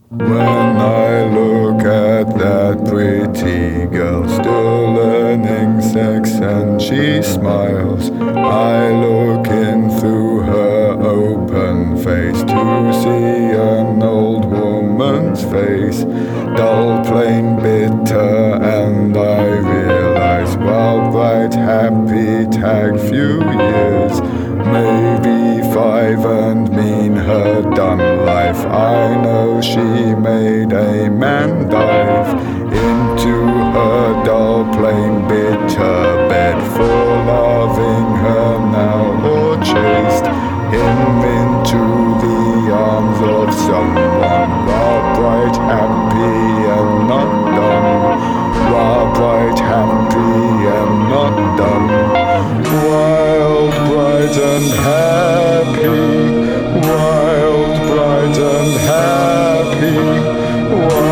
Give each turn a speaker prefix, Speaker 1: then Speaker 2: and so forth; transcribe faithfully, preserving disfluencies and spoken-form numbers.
Speaker 1: When I look at that pretty girl, still learning sex, and she smiles, I look in through her open face to see an old woman's face, dull, plain, bitter, and I realize, well, bright, happy, tag, few years, maybe five, and mean her done life. I know she made a man dive into her dull, plain, bitter bed for loving her now, or chased him into the arms of someone raw, bright, happy, and not dumb. Raw, bright, happy, and not dumb. Wild, bright, and happy. Wild, bright, and happy. Wild,